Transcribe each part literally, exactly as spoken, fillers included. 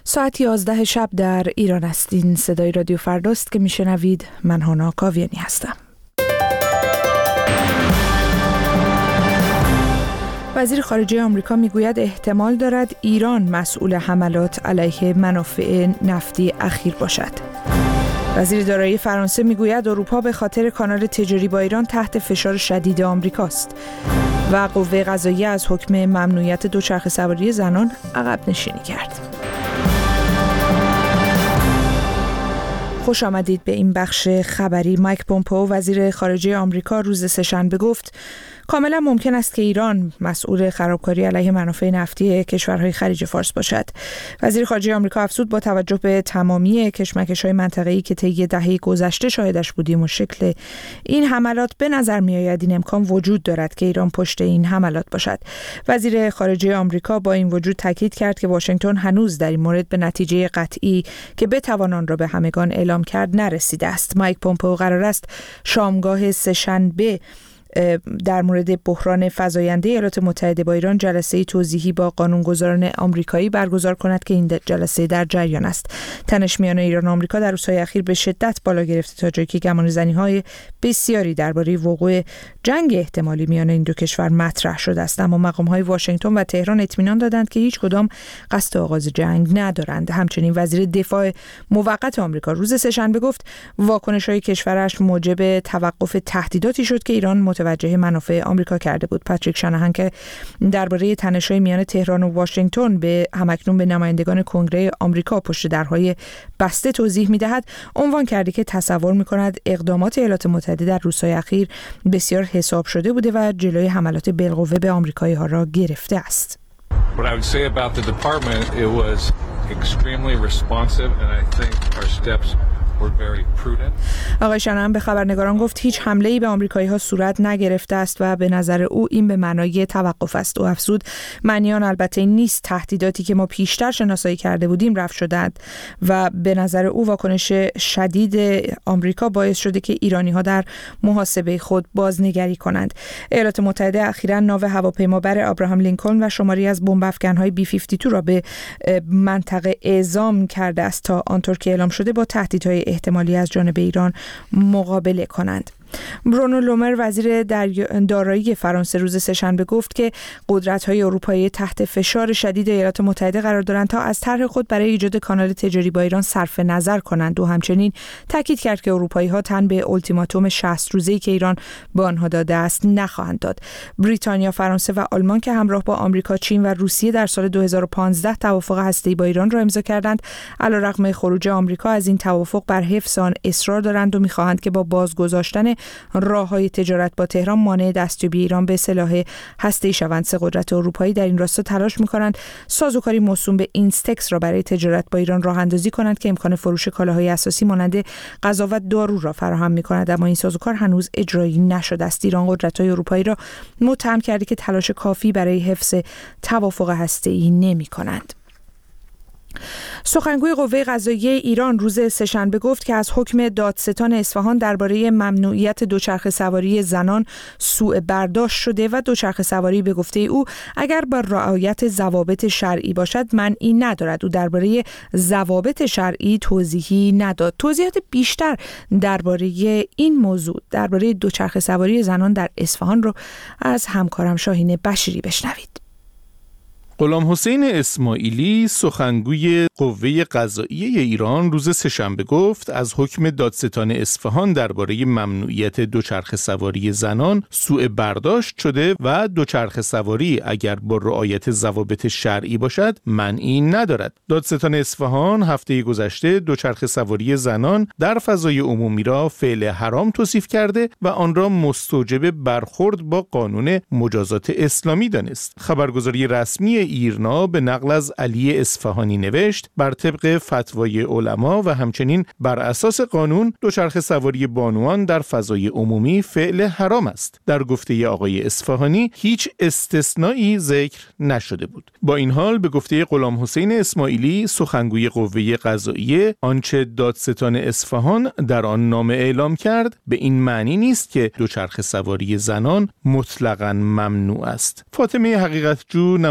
ساعت یازده شب در ایران هستین. صدای رادیو فرداست که میشنوید. من هانا کاویانی هستم. وزیر خارجه آمریکا میگوید احتمال دارد ایران مسئول حملات علیه منافع نفتی اخیر باشد. وزیر دارایی فرانسه میگوید اروپا به خاطر کانال تجاری با ایران تحت فشار شدید آمریکاست. و قوه قضاییه از حکم ممنوعیت دوچرخه سواری زنان عقب نشینی کرد. خوش آمدید به این بخش خبری. مایک پومپئو وزیر خارجه آمریکا روز سه‌شنبه گفت کاملا ممکن است که ایران مسئول خرابکاری علیه منافع نفتی کشورهای خلیج فارس باشد. وزیر خارجه آمریکا افزود با توجه به تمامی کشمکش‌های منطقه‌ای که طی دهه گذشته شاهدش بودیم و شکل این حملات، به نظر می‌آید این امکان وجود دارد که ایران پشت این حملات باشد. وزیر خارجه آمریکا با این وجود تاکید کرد که واشنگتن هنوز در این مورد به نتیجه قطعی که بتوان آن را به همگان اعلام کرد نرسیده است. مایک پومپئو قرار است شامگاه سه‌شنبه در مورد بحران فزاینده ایالات متحده با ایران جلسه توضیحی با قانونگذاران آمریکایی برگزار کند که این جلسه در جریان است. تنش میان ایران و آمریکا در روزهای اخیر به شدت بالا گرفته تا جایی که گمانه‌زنی‌های بسیاری درباره وقوع جنگ احتمالی میان این دو کشور مطرح شده است، اما مقام‌های واشنگتن و تهران اطمینان دادند که هیچ کدام قصد آغاز جنگ ندارند. همچنین وزیر دفاع موقت آمریکا روز سه‌شنبه گفت واکنش‌های کشورش موجب توقف تهدیداتی شد که ایران متوجه منافع آمریکا کرده بود. پاتریک شانهان که درباره تنش‌های میان تهران و واشنگتن به همکنون به نمایندگان کنگره آمریکا پشت درهای بسته توضیح می‌دهد، عنوان کرده که تصور می‌کند اقدامات ایالات متحده در روزهای اخیر بسیار حساب شده بوده و جلوی حملات بالقوه به آمریکایی‌ها را گرفته است. What I would say about the department, it was extremely responsive and I think our steps آقای شانهان به خبرنگاران گفت هیچ حمله‌ای به آمریکایی‌ها صورت نگرفته است و به نظر او این به معنای توقف است. او افزود معنی آن البته نیست تهدیداتی که ما پیشتر شناسایی کرده بودیم رفع شده‌اند و به نظر او واکنش شدید آمریکا باعث شده که ایرانی‌ها در محاسبه خود بازنگری کنند. ایالات متحده اخیراً ناو هواپیمابر ابراهام لینکلن و شماری از بمب افکن‌های بی بیست و دو را به منطقه اعزام کرده است تا آنطور که اعلام شده با تهدیدهای احتمالی از جانب ایران مقابله کنند. برونو لومر وزیر دارایی فرانسه روز سه‌شنبه گفت که قدرت‌های اروپایی تحت فشار شدید ایالات متحده قرار دارند تا از طرح خود برای ایجاد کانال تجاری با ایران صرف نظر کنند و همچنین تاکید کرد که اروپایی‌ها تن به التیماتوم شصت روزه‌ای که ایران به آنها داده است نخواهند داد. بریتانیا، فرانسه و آلمان که همراه با آمریکا، چین و روسیه در سال دو هزار و پانزده توافق هسته‌ای با ایران را امضا کردند، علیرغم خروج آمریکا از این توافق بر حفظ آن اصرار دارند و می‌خواهند که با بازگذاشتن راه‌های تجارت با تهران مانع دستیابی ایران به سلاح هسته‌ای شوند. سه قدرت اروپایی در این راستا تلاش می‌کنند سازوکاری موسوم به اینستکس را برای تجارت با ایران راه‌اندازی کنند که امکان فروش کالاهای اساسی مانند غذا و دارو را فراهم می‌کند، اما این سازوکار هنوز اجرایی نشده است. ایران قدرت‌های اروپایی را متهم کرده که تلاش کافی برای حفظ توافق هسته‌ای نمی‌کنند. سخنگوی قوه قضاییه ایران روز سه‌شنبه گفت که از حکم دادستان اصفهان درباره ممنوعیت دوچرخه سواری زنان سوء برداشت شده و دوچرخه سواری به گفته او اگر با رعایت ضوابط شرعی باشد معنی ندارد. او درباره ضوابط شرعی توضیحی نداد. توضیحات بیشتر درباره این موضوع، درباره دوچرخه سواری زنان در اصفهان رو از همکارم شاهین بشیری بشنوید. غلام حسین اسماعیلی سخنگوی قوه قضاییه ایران روز سه‌شنبه گفت از حکم دادستان اصفهان درباره ممنوعیت دوچرخه سواری زنان سوء برداشت شده و دوچرخه سواری اگر با رعایت ضوابط شرعی باشد معنی ندارد. دادستان اصفهان هفته گذشته دوچرخه سواری زنان در فضای عمومی را فعل حرام توصیف کرده و آن را مستوجب برخورد با قانون مجازات اسلامی دانست. خبرگزاری رسمی ایرنا به نقل از علی اصفهانی نوشت بر طبق فتوای علما و همچنین بر اساس قانون دوچرخه سواری بانوان در فضای عمومی فعل حرام است. در گفته آقای اصفهانی هیچ استثنایی ذکر نشده بود. با این حال به گفته غلام حسین اسماعیلی سخنگوی قوه قضاییه آنچه دادستان اصفهان در آن نامه اعلام کرد به این معنی نیست که دوچرخه سواری زنان مطلقاً ممنوع است. فاطمه حقیقتجو نماینده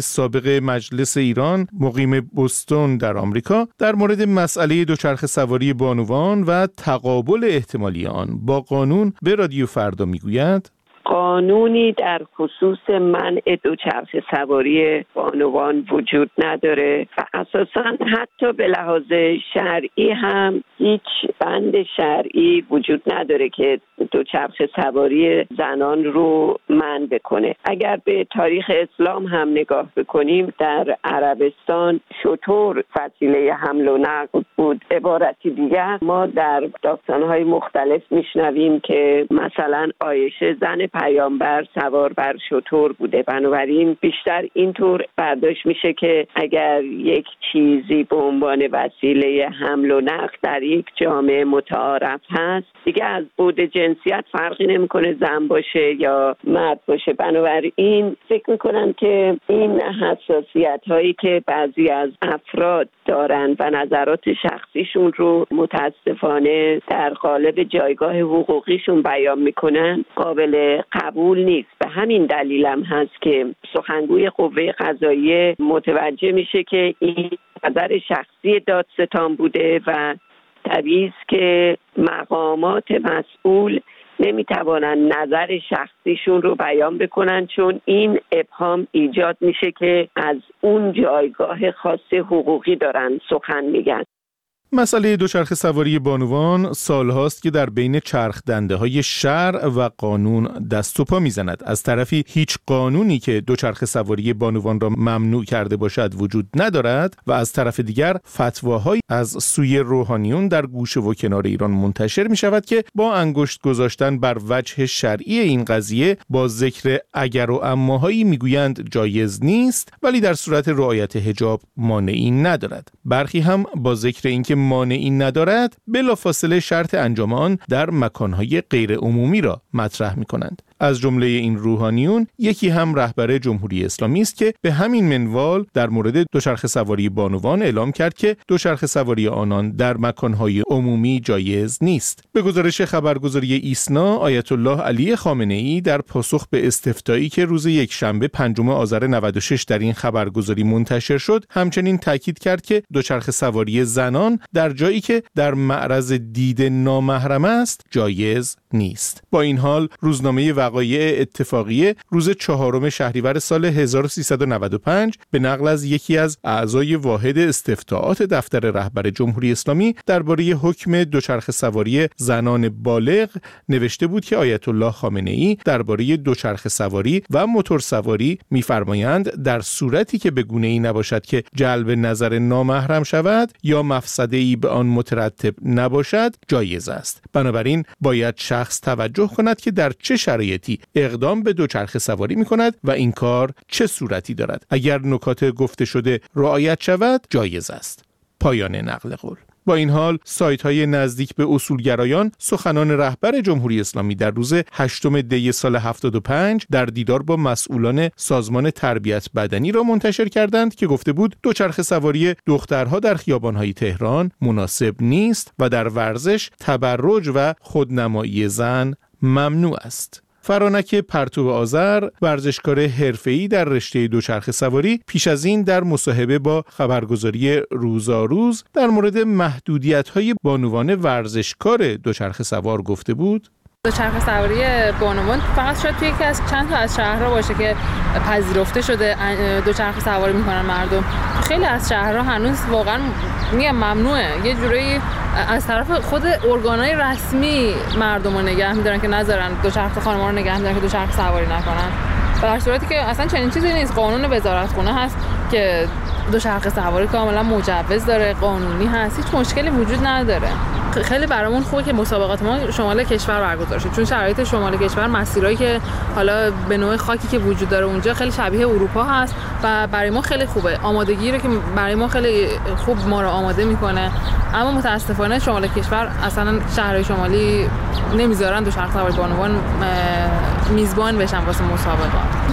سابق مجلس ایران مقیم بوستون در آمریکا در مورد مسئله دوچرخه سواری بانوان و تقابل احتمالی آن با قانون به رادیو فردا میگوید: قانونی در خصوص منع دوچرخه سواری بانوان وجود نداره و اساساً حتی به لحاظ شرعی هم هیچ بند شرعی وجود نداره که دوچرخه سواری زنان رو منع بکنه. اگر به تاریخ اسلام هم نگاه بکنیم، در عربستان شتر وسیله حمل و نقل بود. عبارتی دیگر ما در داستان‌های مختلف میشنویم که مثلا عایشه زن پیامبر سوار بر شتر بوده. بنابراین بیشتر اینطور برداشت میشه که اگر یک چیزی به عنوان وسیله حمل و نقل در یک جامعه متعارف هست، دیگه از بعد جنسیت فرقی نمیکنه زن باشه یا مرد باشه. بنابراین فکر میکنم که این حساسیت هایی که بعضی از افراد دارن و نظرات شخصیشون رو متاسفانه در قالب جایگاه حقوقیشون بیان میکنن قابل قبول نیست. به همین دلیلم هست که سخنگوی قوه قضاییه متوجه میشه که این نظر شخصی دادستان بوده و طبیعی است که مقامات مسئول نمیتوانن نظر شخصیشون رو بیان بکنن، چون این ابهام ایجاد میشه که از اون جایگاه خاص حقوقی دارن سخن میگن. مسئله دوچرخه سواری بانوان سالهاست که در بین چرخ دنده های شرع و قانون دست و پا میزند. از طرفی هیچ قانونی که دوچرخه سواری بانوان را ممنوع کرده باشد وجود ندارد و از طرف دیگر فتواهایی از سوی روحانیون در گوشه و کنار ایران منتشر می شود که با انگشت گذاشتن بر وجه شرعی این قضیه با ذکر اگر و اماهایی میگویند جایز نیست، ولی در صورت رعایت حجاب مانعی ندارد. برخی هم با ذکر اینکه مانعی ندارد بلافاصله شرط انجام آن در مکانهای غیر عمومی را مطرح می کنند. از جمله این روحانیون یکی هم رهبر جمهوری اسلامی است که به همین منوال در مورد دوچرخه سواری بانوان اعلام کرد که دوچرخه سواری آنان در مکانهای عمومی جایز نیست. به گزارش خبرگزاری ایسنا، آیت الله علی خامنه‌ای در پاسخ به استفتایی که روز یکشنبه پنجم آذر نود و شش در این خبرگزاری منتشر شد، همچنین تاکید کرد که دوچرخه سواری زنان در جایی که در معرض دید نامحرم است جایز نیست. با این حال روزنامه وقایع اتفاقیه روز چهارم شهریور سال هزار و سیصد و نود و پنج به نقل از یکی از اعضای واحد استفتاءات دفتر رهبر جمهوری اسلامی درباره حکم دوچرخه سواری زنان بالغ نوشته بود که آیت الله خامنه‌ای درباره دوچرخه سواری و موتور سواری می‌فرمایند در صورتی که به گونه‌ای نباشد که جلب نظر نامحرم شود یا مفسده‌ای به آن مترتب نباشد جایز است. بنابراین باید شخص توجه کند که در چه شرایطی اقدام به دوچرخه سواری می کند و این کار چه صورتی دارد. اگر نکات گفته شده رعایت شود جایز است. پایان نقل قول. با این حال سایت‌های نزدیک به اصولگرایان سخنان رهبر جمهوری اسلامی در روز هشتم دی سال هفتاد و پنج در دیدار با مسئولان سازمان تربیت بدنی را منتشر کردند که گفته بود دوچرخه سواری دخترها در خیابان‌های تهران مناسب نیست و در ورزش تبرج و خودنمایی زن ممنوع است. فرانک پرتو آذر، ورزشکار حرفه‌ای در رشته دوچرخه سواری، پیش از این در مصاحبه با خبرگزاری روزاروز در مورد محدودیت‌های بانوان ورزشکار دوچرخه سوار گفته بود: دوچرخه سواری بانوان فقط شاید توی یکی از چند تا از شهرها باشه که پذیرفته شده دوچرخه سواری میکنن مردم. خیلی از شهرها هنوز واقعا میگم ممنوعه. یه جوری از طرف خود ارگان‌های رسمی مردم رو نگه میدارن که نذارن دوچرخه خانم‌ها رو نگه میدارن که دوچرخه سواری نکنن. در صورتی که اصلا چنین چیزی نیست. قانون وزارتخونه هست که دوچرخه سواری کاملا مجوز داره، قانونی هست، هیچ مشکلی وجود نداره. خیلی برامون خوبه که مسابقات ما شمال کشور برگزار شد، چون شرایط شمال کشور مسیرایی که حالا به نوع خاکی که وجود داره اونجا خیلی شبیه اروپا هست و برای ما خیلی خوبه. آمادگی رو که برای ما خیلی خوب ما رو آماده میکنه. اما متاسفانه شمال کشور اصلا شهرهای شمالی نمیذارن دوچرخه سواری بانوان میزبان بشن واسه مسابقات.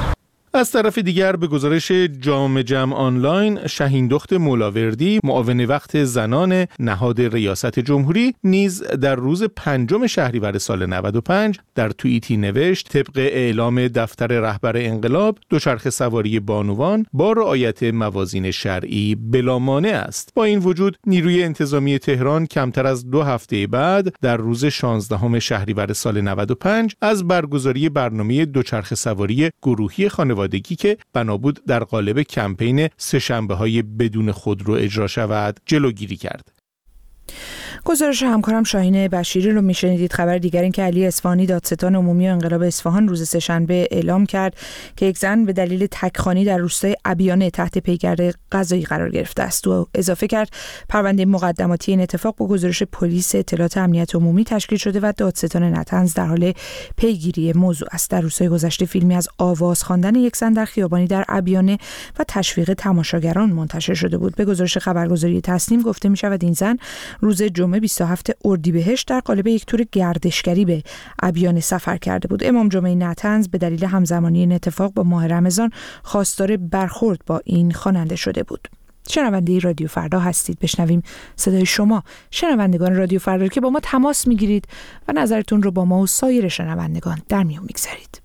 از طرف دیگر به گزارش جامعه جمع آنلاین، شهیندخت مولاوردی معاون وقت زنان نهاد ریاست جمهوری نیز در روز پنجم شهریور سال نود و پنج در توییتی نوشت طبق اعلام دفتر رهبر انقلاب دوچرخه سواری بانوان با رعایت موازین شرعی بلا مانع است. با این وجود نیروی انتظامی تهران کمتر از دو هفته بعد در روز شانزدهم شهریور سال نود و پنج از برگزاری برنامه دوچرخه سواری گروهی خانوادگی که بنا بود در قالب کمپین سه‌شنبه‌های بدون خودرو اجرا شود جلوگیری کرد. گزارش همکارم شاهین بشیری رو میشنیدید. خبر دیگر این که علی اصفهانی دادستان عمومی انقلاب اصفهان روز سه‌شنبه اعلام کرد که یک زن به دلیل تکخوانی در روستای ابیانه تحت پیگرد قضایی قرار گرفته است و اضافه کرد پرونده مقدماتی این اتفاق با گزارش پلیس اطلاعات امنیت عمومی تشکیل شده و دادستان نطنز در حال پیگیری موضوع است. در روزهای گذشته فیلمی از آواز خواندن یک زن در خیابانی در ابیانه و تشویق تماشاگران منتشر شده بود. به گزارش خبرگزاری تصنیم گفته می شود این زن روز جمعه بیست و هفتم اردیبهشت در قالب یک تور گردشگری به ابیانه سفر کرده بود. امام جمعه نطنز به دلیل همزمانی این اتفاق با ماه رمضان خواستار برخورد با این خواننده شده بود. شنونده رادیو فردا هستید. بشنویم صدای شما شنوندگان رادیو فردا که با ما تماس میگیرید و نظرتون رو با ما و سایر شنوندگان در میون میگذارید.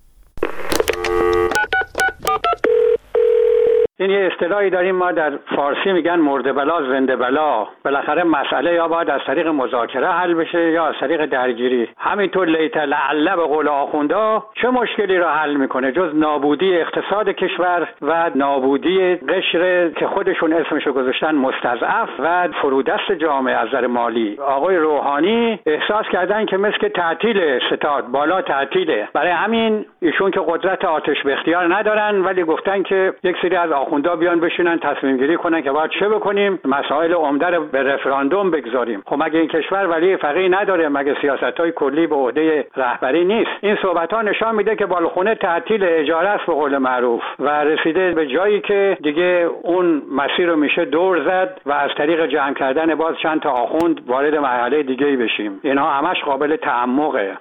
این یه اصطلاحی داریم ما در فارسی میگن مرده بلا زنده بلا. بالاخره مسئله یا باید از طریق مذاکره حل بشه یا از طریق درگیری. همینطور لیت لعله به قول آخوندا چه مشکلی را حل میکنه جز نابودی اقتصاد کشور و نابودی قشر که خودشون اسمشو گذاشتن مستضعف و فرودست جامعه از نظر مالی. آقای روحانی احساس کردن که مثل تعطیل ستاد بالا تعطیله، برای همین ایشون که قدرت آتش به اختیار ندارن ولی گفتن که یک سری از آخوندا بیان بشینن تصمیم گیری کنن که باید چه بکنیم، مسائل عمده رو به رفراندوم بگذاریم. خب مگه این کشور ولی فقیه نداره؟ مگه سیاست‌های کلی به عهده رهبری نیست؟ این صحبت‌ها نشان میده که بالخونه تعطیل اجاره است به قول معروف و رسیده به جایی که دیگه اون مسیر رو میشه دور زد و از طریق جمع کردن باز چند تا آخوند وارد مرحله دیگه‌ای بشیم. اینها همش قابل تعمقه.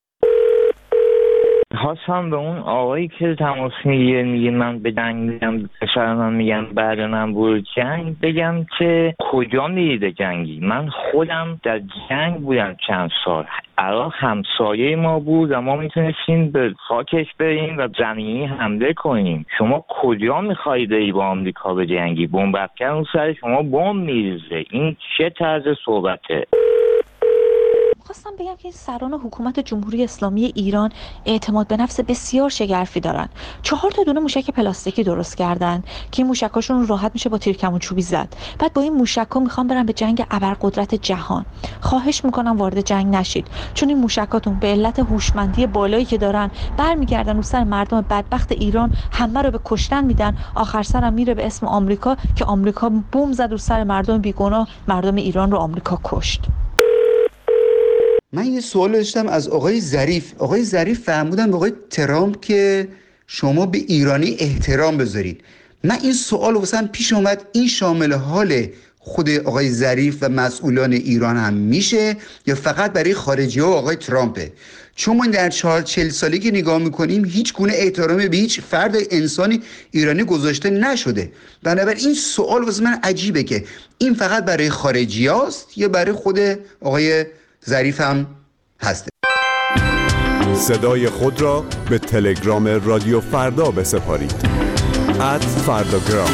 خواستم به اون آقایی که تماس میگیره میگه من به جنگ میگم پسر من میگم بعد من برو جنگ بگم که کجا میریده جنگی؟ من خودم در جنگ بودم چند سال. عراق همسایه ما بود و ما میتونستیم به خاکش بریم و زمینی حمله کنیم. شما کجا میخواهید ای با آمریکا به جنگی؟ بمب افکن اون سر شما بمب میریزه. این چه طرز صحبته؟ خواستم بگم که این سران حکومت جمهوری اسلامی ایران اعتماد به نفس بسیار شگرفی دارن. چهار تا دونه موشک پلاستیکی درست کردن که این موشکاشون راحت میشه با تیرکمون چوبی زد. بعد با این موشکا میخوان برن به جنگ ابرقدرت جهان. خواهش میکنم وارد جنگ نشید، چون این موشکاتون به علت هوشمندی بالایی که دارن برمیگردن رو سر مردم بدبخت ایران، همه رو به کشتن میدن. آخر سرم میره به اسم آمریکا که آمریکا بمب زد رو سر مردم بیگناه، مردم ایران رو آمریکا کشت. من یه سوال داشتم از آقای ظریف. آقای ظریف فرمودن به آقای ترامپ که شما به ایرانی احترام بذارید. من این سوال واسم پیش اومد، این شامل حال خود آقای ظریف و مسئولان ایران هم میشه یا فقط برای خارجی ها و آقای ترامپه؟ چون ما در چهار چل سالی که نگاه میکنیم هیچ گونه احترامی به هیچ فرد انسانی ایرانی گذاشته نشده. بنابراین این سوال واسه من عجیبه که این فقط برای خارجی هاست یا برای خود آقای ظریف هم هسته. صدای خود را به تلگرام رادیو فردا بسپارید. ات فرداگرام.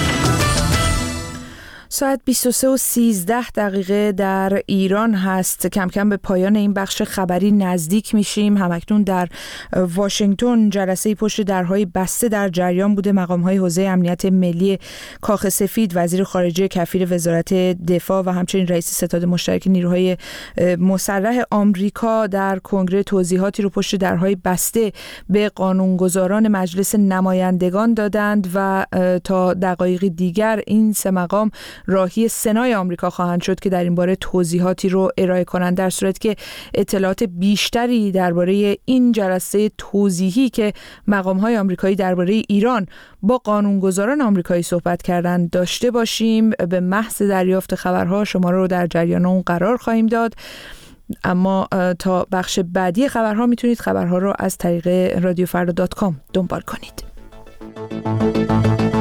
ساعت بیست و سه و سیزده دقیقه در ایران هست. کم کم به پایان این بخش خبری نزدیک میشیم. همکنون در واشنگتن جلسه پشت درهای بسته در جریان بوده. مقام‌های حوزه امنیت ملی کاخ سفید، وزیر خارجه کفیل وزارت دفاع و همچنین رئیس ستاد مشترک نیروهای مسلح آمریکا در کنگره توضیحاتی رو پشت درهای بسته به قانونگذاران مجلس نمایندگان دادند و تا دقایقی دیگر این سه مقام راهی سنای آمریکا خواهند شد که در این باره توضیحاتی رو ارائه کنند. در صورت که اطلاعات بیشتری درباره این جلسه توضیحی که مقام‌های آمریکایی درباره ایران با قانونگذاران آمریکایی صحبت کردند داشته باشیم، به محض دریافت خبرها شما رو در جریان اون قرار خواهیم داد. اما تا بخش بعدی خبرها میتونید خبرها رو از طریق رادیو فردا دات کام دنبال کنید. شما.